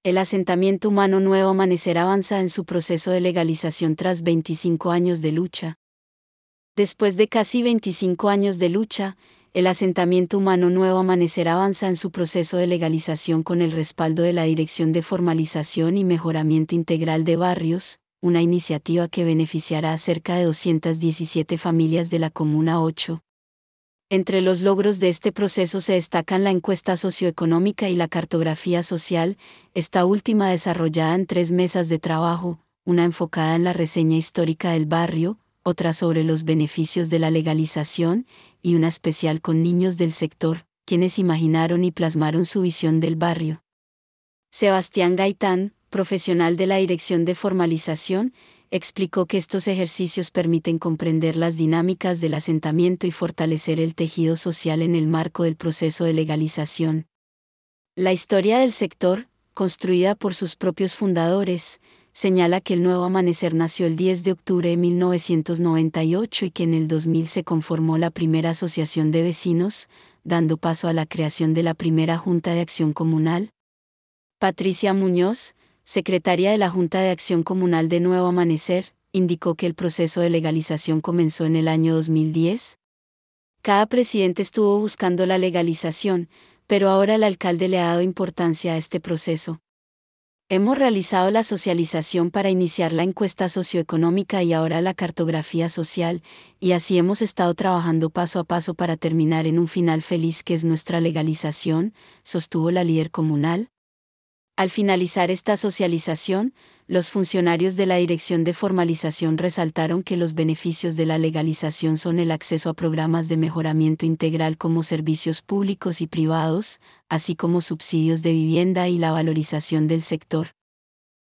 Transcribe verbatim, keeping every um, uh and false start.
El asentamiento humano Nuevo Amanecer avanza en su proceso de legalización tras veinticinco años de lucha. Después de casi veinticinco años de lucha, el asentamiento humano Nuevo Amanecer avanza en su proceso de legalización con el respaldo de la Dirección de Formalización y Mejoramiento Integral de Barrios, una iniciativa que beneficiará a cerca de doscientas diecisiete familias de la Comuna ocho. Entre los logros de este proceso se destacan la encuesta socioeconómica y la cartografía social, esta última desarrollada en tres mesas de trabajo, una enfocada en la reseña histórica del barrio, otra sobre los beneficios de la legalización, y una especial con niños del sector, quienes imaginaron y plasmaron su visión del barrio. Sebastián Gaitán, profesional de la Dirección de Formalización, explicó que estos ejercicios permiten comprender las dinámicas del asentamiento y fortalecer el tejido social en el marco del proceso de legalización. La historia del sector, construida por sus propios fundadores, señala que el Nuevo Amanecer nació el diez de octubre de mil novecientos noventa y ocho y que en el dos mil se conformó la primera asociación de vecinos, dando paso a la creación de la primera Junta de Acción Comunal. Patricia Muñoz, secretaria de la Junta de Acción Comunal de Nuevo Amanecer, indicó que el proceso de legalización comenzó en el año dos mil diez. Cada presidente estuvo buscando la legalización, pero ahora el alcalde le ha dado importancia a este proceso. Hemos realizado la socialización para iniciar la encuesta socioeconómica y ahora la cartografía social, y así hemos estado trabajando paso a paso para terminar en un final feliz que es nuestra legalización, sostuvo la líder comunal. Al finalizar esta socialización, los funcionarios de la Dirección de Formalización resaltaron que los beneficios de la legalización son el acceso a programas de mejoramiento integral como servicios públicos y privados, así como subsidios de vivienda y la valorización del sector.